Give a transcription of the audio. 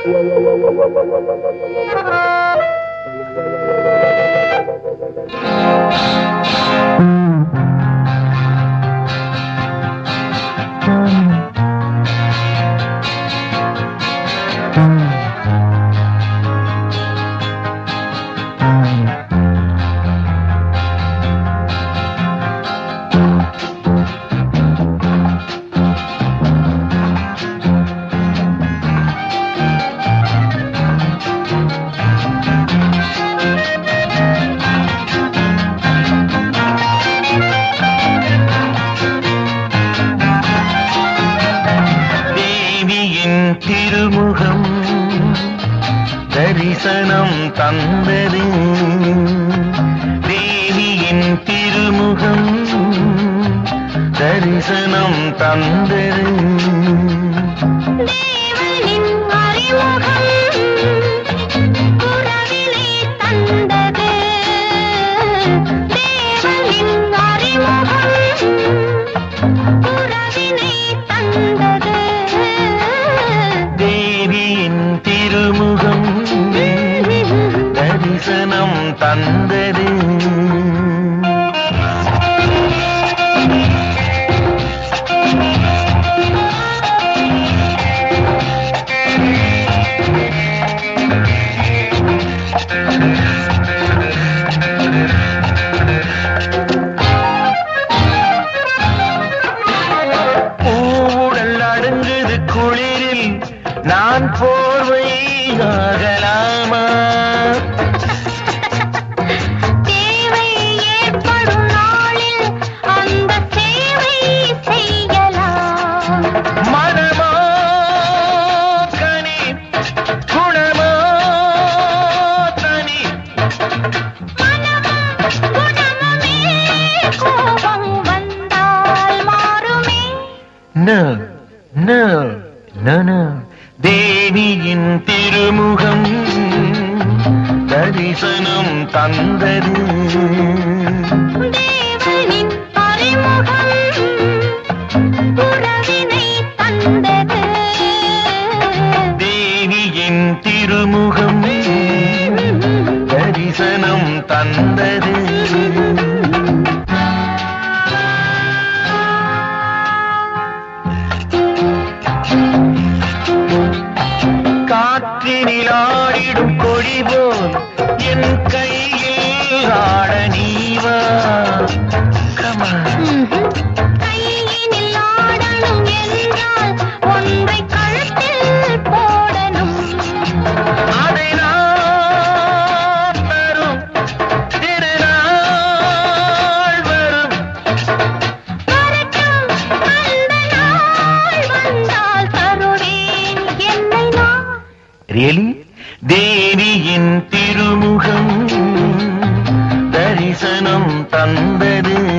திருமுகம் தரிசனம் தந்தது தேவியின் திருமுகம் தரிசனம் தந்தது தேவனின் அறிமுகம் உறவினை தந்தது தேவனின் அறிமுகம் உறவினை தந்தது தேவியின் திருமுகம் தரிசனம் தந்தது பூவுடல் அடங்குது குளிரில் நான் போர்வை ஆகலாமா தேவை ஏற்படும் நாளில் அந்த சேவை செய்யலாம் மனமோ கனி குணமோ தனி மனமும் குணமுமே கோபம் வந்தால் மாறுமே No, no, no, no. தேவியின் திருமுகம் தரிசனம் தந்தது தேவனின் அறிமுகம் உறவினை தந்தது தேவியின் திருமுகம் தரிசனம் தந்தது காற்றினில் ஆடிடும் கொடி போல் என் கையில் ஆட நீவா கையினில் ஆடணும் என்றால் ஒன்றை கழுத்தில் போடணும் அதை நான் தரும் திருநாள் வரும் வரட்டும் அந்த நாள் வந்தால் தருவேன் என்னை நான் ரியலி தேவியின் திருமுகம் தரிசனம் தந்தது